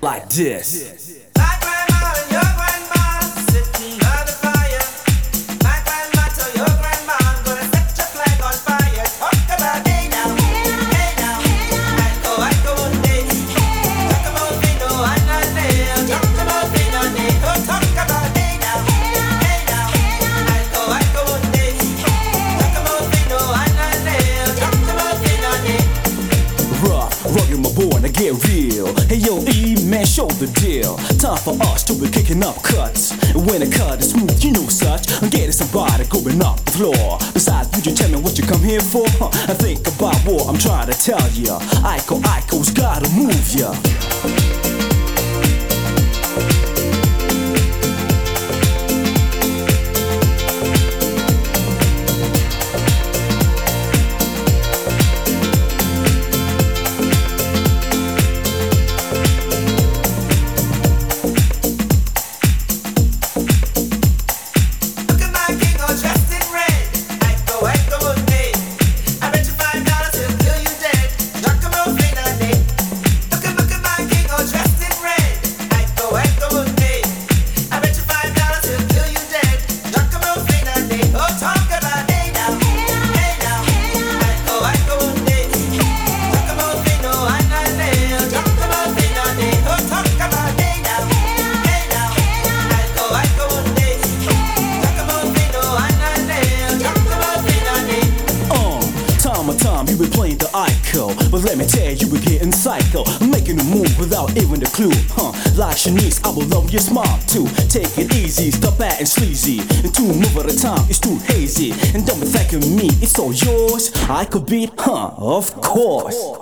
like this. My grandma and your grandma sitting by the fire. My grandma to your grandma, I'm gonna set your flag on fire. Talk about hey now, hey now. I go one day. Talk about Vino and Anel. Talk about Vino and Anel. Talk about hey now, hey now. I go one day. Talk about Vino and Anel. Talk about Vino and Anel. Rough, rugged, my boy, now get real. Hey yo, E, man, show the deal. Time for us to be kicking up cuts. And when a cut is smooth, you know such. I'm getting somebody going up the floor. Besides, would you tell me what you come here for? I think about what I'm trying to tell ya. Ico's gotta move ya. You been playing the Ico, but let me tell you, we're getting psycho. I'm making a move without even a clue, Like Shanice, I will love your smile too. Take it easy, stop acting sleazy. And to move at a time, it's too hazy. And don't be thanking me, it's all yours. I could beat, of course.